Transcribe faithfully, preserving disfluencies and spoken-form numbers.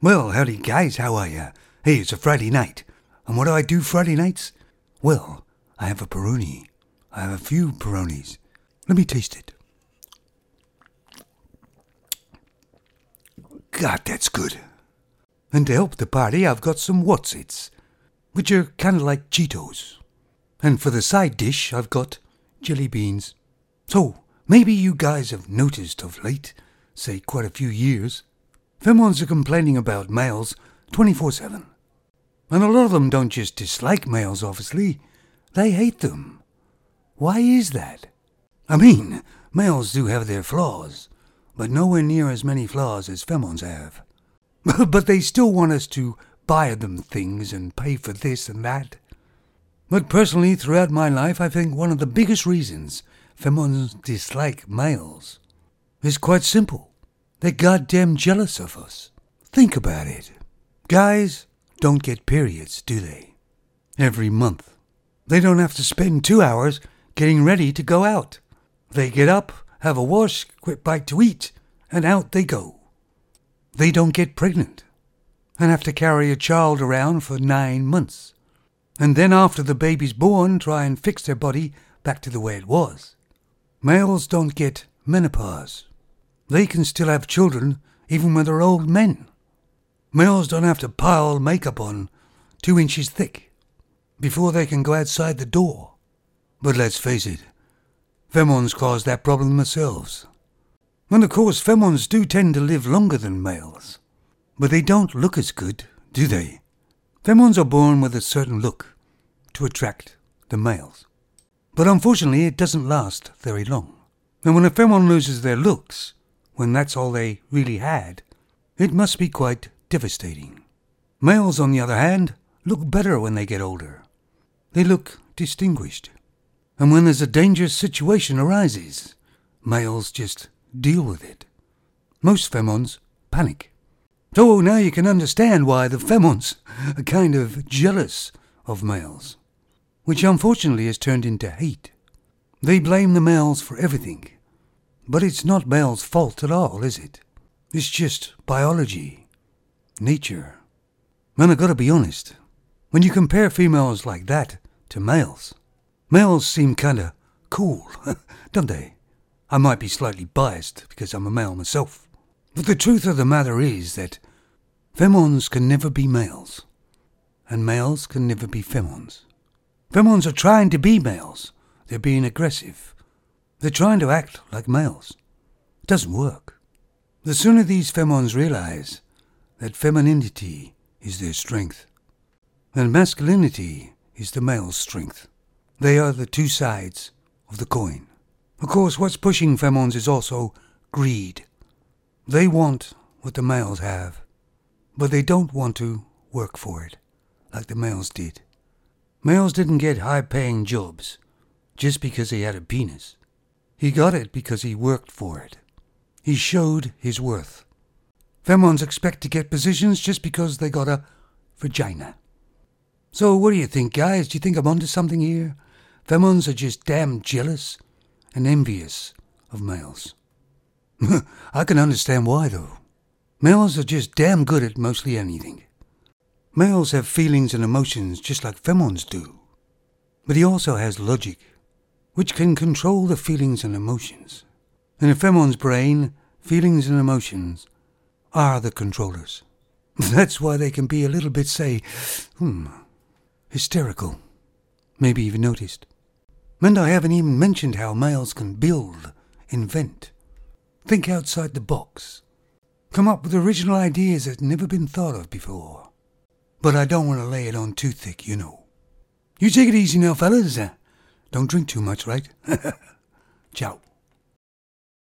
Well, howdy guys, how are ya? Hey, it's a Friday night. And what do I do Friday nights? Well, I have a Peroni. I have a few Peronis. Let me taste it. God, that's good. And to help the party, I've got some Whatsits, which are kind of like Cheetos. And for the side dish, I've got jelly beans. So, maybe you guys have noticed of late, say quite a few years, femons are complaining about males twenty-four seven. And a lot of them don't just dislike males, obviously. They hate them. Why is that? I mean, males do have their flaws, but nowhere near as many flaws as femons have. But they still want us to buy them things and pay for this and that. But personally, throughout my life, I think one of the biggest reasons femons dislike males is quite simple. They're goddamn jealous of us. Think about it. Guys don't get periods, do they? Every month. They don't have to spend two hours getting ready to go out. They get up, have a wash, quick bite to eat, and out they go. They don't get pregnant and have to carry a child around for nine months. And then after the baby's born, try and fix their body back to the way it was. Males don't get menopause. They can still have children even when they're old men. Males don't have to pile makeup on two inches thick before they can go outside the door. But let's face it, femons cause that problem themselves. And of course, femons do tend to live longer than males. But they don't look as good, do they? Femons are born with a certain look to attract the males. But unfortunately, it doesn't last very long. And when a femon loses their looks, when that's all they really had, it must be quite devastating. Males, on the other hand, look better when they get older. They look distinguished. And when there's a dangerous situation arises, males just deal with it. Most femons panic. So now you can understand why the femons are kind of jealous of males, which unfortunately has turned into hate. They blame the males for everything. But it's not males' fault at all, is it? It's just biology, nature. And I gotta be honest, when you compare females like that to males, males seem kinda cool, don't they? I might be slightly biased because I'm a male myself. But the truth of the matter is that femons can never be males, and males can never be femons. Femons are trying to be males. They're being aggressive. They're trying to act like males. It doesn't work. The sooner these femons realize that femininity is their strength, and masculinity is the male's strength, they are the two sides of the coin. Of course, what's pushing femons is also greed. They want what the males have, but they don't want to work for it, like the males did. Males didn't get high-paying jobs just because he had a penis. He got it because he worked for it. He showed his worth. Femons expect to get positions just because they got a vagina. So what do you think, guys? Do you think I'm onto something here? Femons are just damn jealous and envious of males. I can understand why, though. Males are just damn good at mostly anything. Males have feelings and emotions just like femons do. But he also has logic, which can control the feelings and emotions. In a femon's brain, feelings and emotions are the controllers. That's why they can be a little bit, say, hmm, hysterical. Maybe even noticed. And I haven't even mentioned how males can build, invent, think outside the box, come up with original ideas that never been thought of before. But I don't want to lay it on too thick, you know. You take it easy now, fellas. Don't drink too much, right? Ciao.